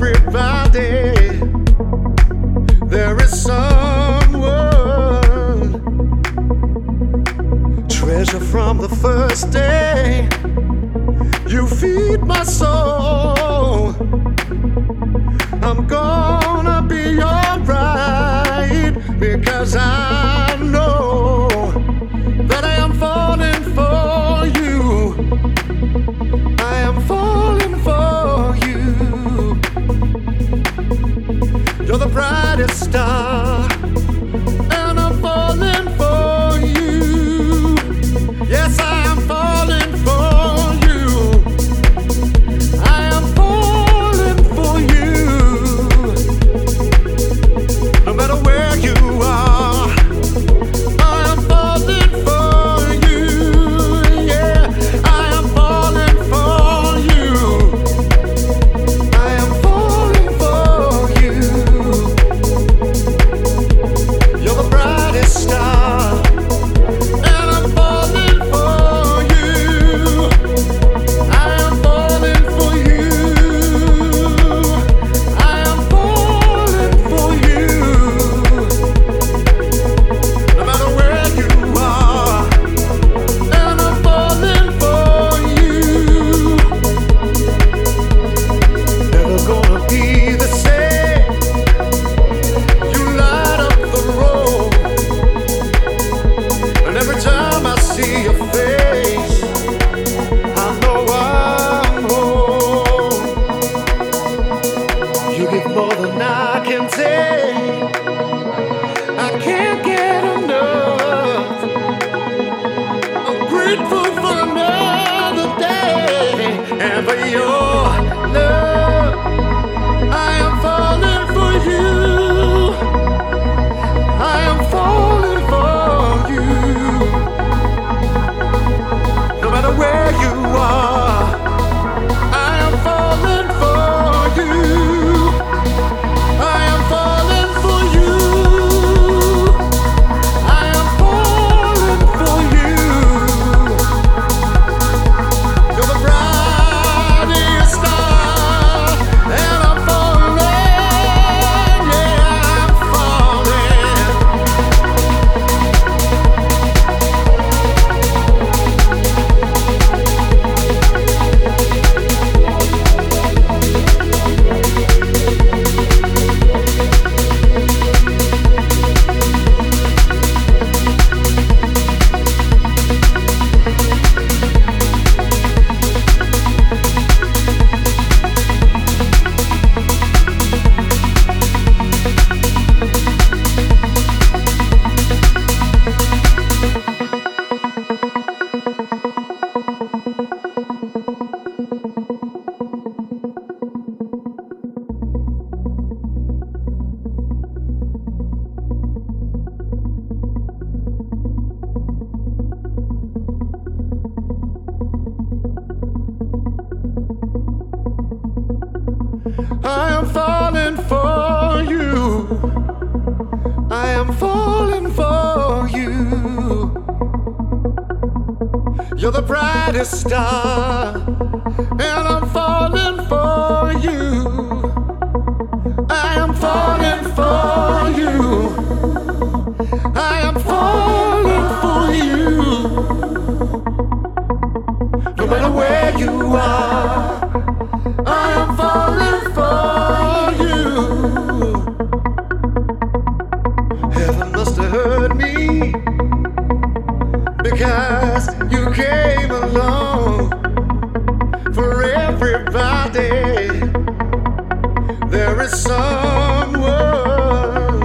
everybody there is someone, treasure from the first day. You feed my soul. I'm gonna be alright because I know that I am falling for you. I am falling for you. You're the brightest star, and I'm falling for you. Yes, I am falling for you. I am falling for you. No matter where you are, I am falling for you. Yeah, I am falling for you. I am falling for you. You're the brightest star, and I'm falling for you. I am falling for you. I am falling for you. No matter where you are, and I'm falling for you. Never gonna be the same. You light up the road, and every time I see your face, I know I'm home. You give more than I can take. I can't get enough. I'm grateful for another day and for your love. I am falling for you. I am falling for you. No matter where you are, I am falling for you. I am falling for you. I am falling for you. You're the brightest star, and I'm falling. Yeah, I'm falling. I am falling for you. I am falling for you. You're the brightest star, and I'm falling for you. I am falling for you. I am falling for you. No matter where you are, I am falling for you. Heaven must have heard me, because you came along. For everybody there is someone,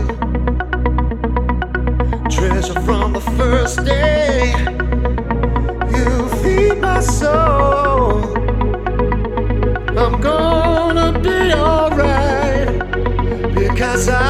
treasure from the first day. You feed my soul. I'm gonna be alright because I